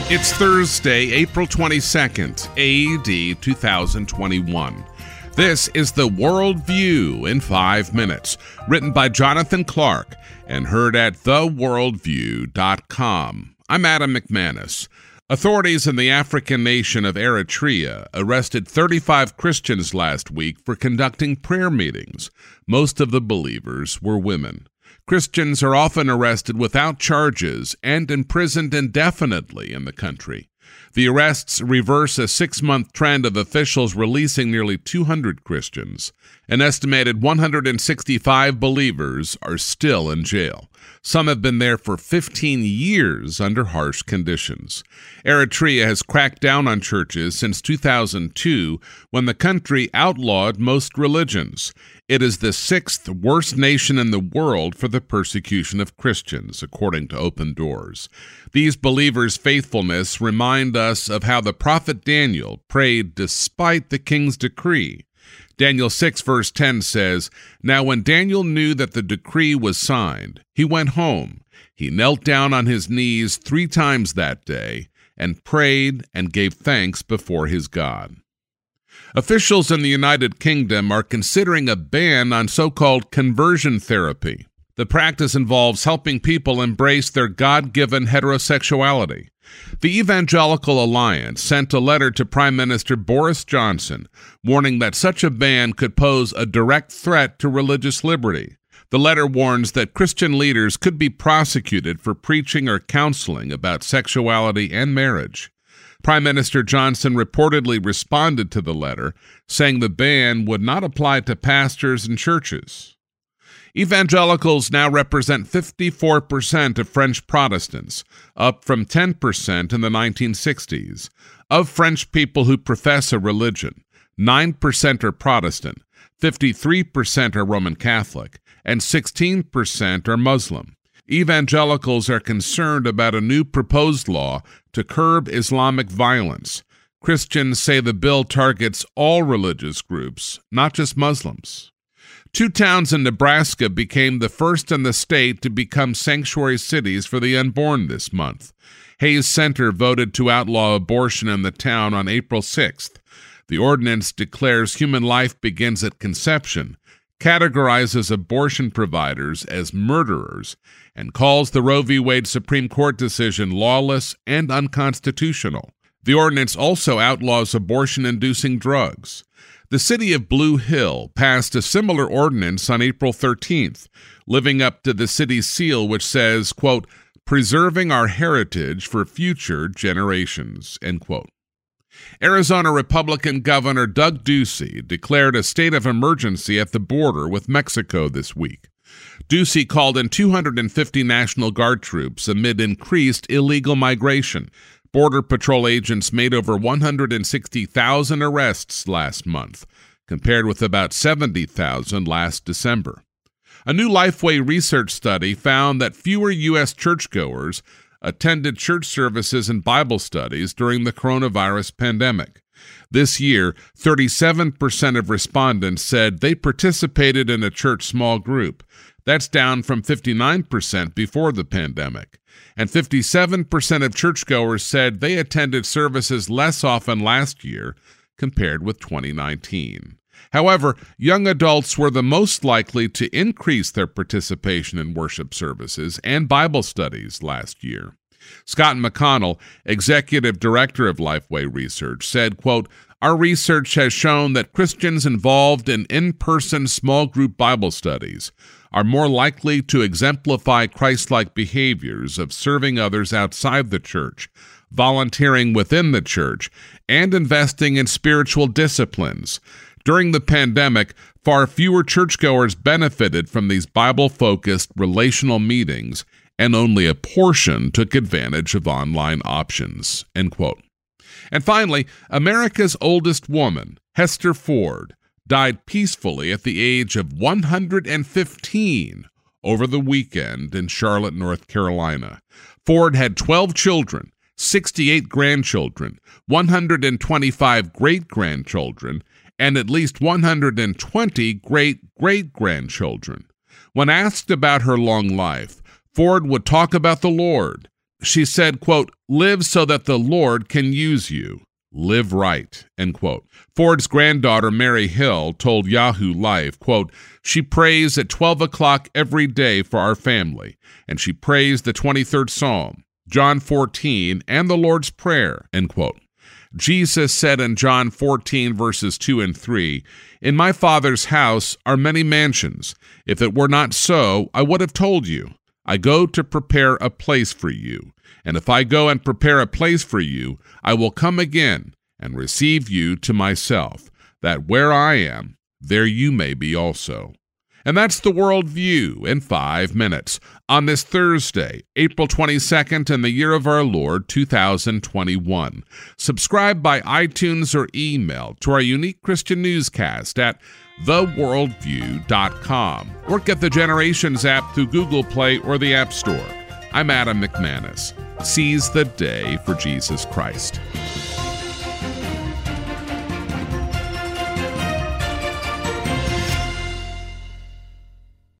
It's Thursday, April 22nd, AD 2021. This is the World View in 5 minutes, written by Jonathan Clark and heard at theworldview.com. I'm Adam McManus. Authorities in the African nation of Eritrea arrested 35 Christians last week for conducting prayer meetings. Most of the believers were women. Christians are often arrested without charges and imprisoned indefinitely in the country. The arrests reverse a 6-month trend of officials releasing nearly 200 Christians. An estimated 165 believers are still in jail. Some have been there for 15 years under harsh conditions. Eritrea has cracked down on churches since 2002, when the country outlawed most religions. It is the 6th worst nation in the world for the persecution of Christians, according to Open Doors. These believers' faithfulness remind us of how the prophet Daniel prayed despite the king's decree. Daniel 6 verse 10 says, "Now when Daniel knew that the decree was signed, he went home. He knelt down on his knees 3 times that day and prayed and gave thanks before his God." Officials in the United Kingdom are considering a ban on so-called conversion therapy. The practice involves helping people embrace their God-given heterosexuality. The Evangelical Alliance sent a letter to Prime Minister Boris Johnson, warning that such a ban could pose a direct threat to religious liberty. The letter warns that Christian leaders could be prosecuted for preaching or counseling about sexuality and marriage. Prime Minister Johnson reportedly responded to the letter, saying the ban would not apply to pastors and churches. Evangelicals now represent 54% of French Protestants, up from 10% in the 1960s. Of French people who profess a religion, 9% are Protestant, 53% are Roman Catholic, and 16% are Muslim. Evangelicals are concerned about a new proposed law to curb Islamic violence. Christians say the bill targets all religious groups, not just Muslims. 2 towns in Nebraska became the first in the state to become sanctuary cities for the unborn this month. Hayes Center voted to outlaw abortion in the town on April 6th. The ordinance declares human life begins at conception, categorizes abortion providers as murderers, and calls the Roe v. Wade Supreme Court decision lawless and unconstitutional. The ordinance also outlaws abortion-inducing drugs. The city of Blue Hill passed a similar ordinance on April 13th, living up to the city's seal, which says, quote, "preserving our heritage for future generations," end quote. Arizona Republican Governor Doug Ducey declared a state of emergency at the border with Mexico this week. Ducey called in 250 National Guard troops amid increased illegal migration. Border Patrol agents made over 160,000 arrests last month, compared with about 70,000 last December. A new Lifeway research study found that fewer U.S. churchgoers attended church services and Bible studies during the coronavirus pandemic. This year, 37% of respondents said they participated in a church small group. That's down from 59% before the pandemic. And 57% of churchgoers said they attended services less often last year compared with 2019. However, young adults were the most likely to increase their participation in worship services and Bible studies last year. Scott McConnell, executive director of Lifeway Research, said, quote, "Our research has shown that Christians involved in in-person small group Bible studies are more likely to exemplify Christ-like behaviors of serving others outside the church, volunteering within the church, and investing in spiritual disciplines. During the pandemic, far fewer churchgoers benefited from these Bible-focused relational meetings, and only a portion took advantage of online options," end quote. And finally, America's oldest woman, Hester Ford, died peacefully at the age of 115 over the weekend in Charlotte, North Carolina. Ford had 12 children, 68 grandchildren, 125 great-grandchildren, and at least 120 great-great-grandchildren. When asked about her long life, Ford would talk about the Lord, She said, quote, "Live so that the Lord can use you. Live right," end quote. Ford's granddaughter, Mary Hill, told Yahoo Life, quote, "She prays at 12 o'clock every day for our family, and she prays the 23rd Psalm, John 14, and the Lord's Prayer," end quote. Jesus said in John 14, verses 2 and 3, "In my Father's house are many mansions. If it were not so, I would have told you. I go to prepare a place for you. And if I go and prepare a place for you, I will come again and receive you to myself, that where I am, there you may be also." And that's the World View in 5 minutes on this Thursday, April 22nd, in the year of our Lord, 2021. Subscribe by iTunes or email to our unique Christian newscast at theworldview.com, or get the Generations app through Google Play or the App Store. I'm Adam McManus. Seize the day for Jesus Christ.